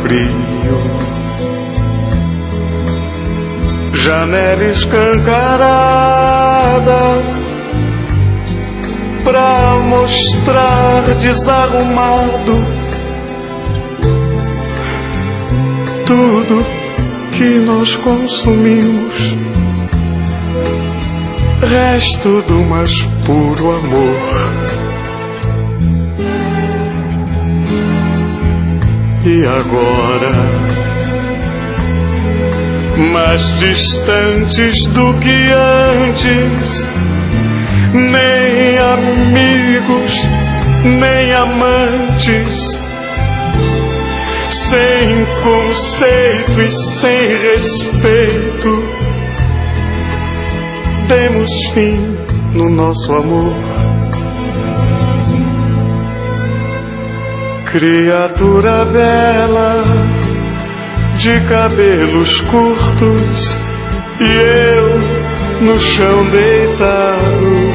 frio. Janela escancarada pra mostrar desarrumado tudo que nós consumimos, resto do mais puro amor. E agora, mais distantes do que antes, nem amigos, nem amantes, sem conceito e sem respeito, demos fim no nosso amor. Criatura bela, de cabelos curtos, e eu no chão deitado,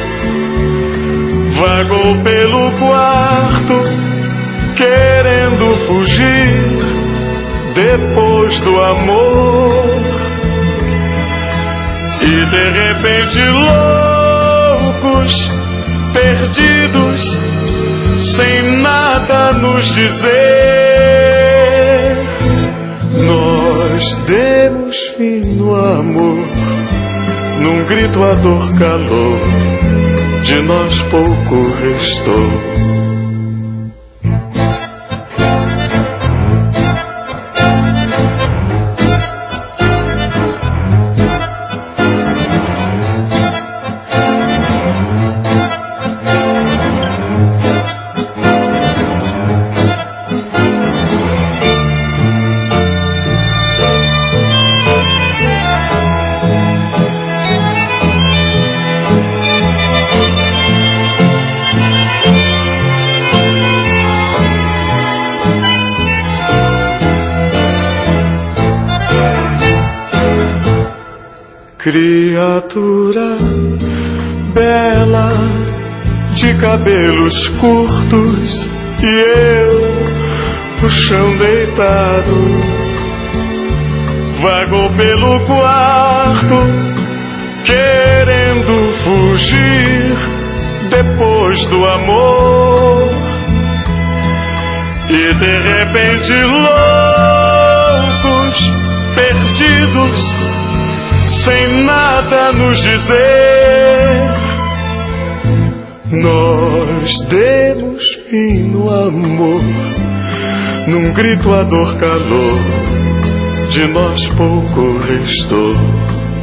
vagou pelo quarto, querendo fugir depois do amor. E de repente loucos, perdidos, sem nada nos dizer, nós demos fim no amor, num grito a dor calou, de nós pouco restou. Criatura bela, de cabelos curtos, e eu no chão deitado, vagou pelo quarto, querendo fugir depois do amor. E de repente loucos, perdidos, sem nada nos dizer, nós demos fim no amor, num grito a dor calou, de nós pouco restou.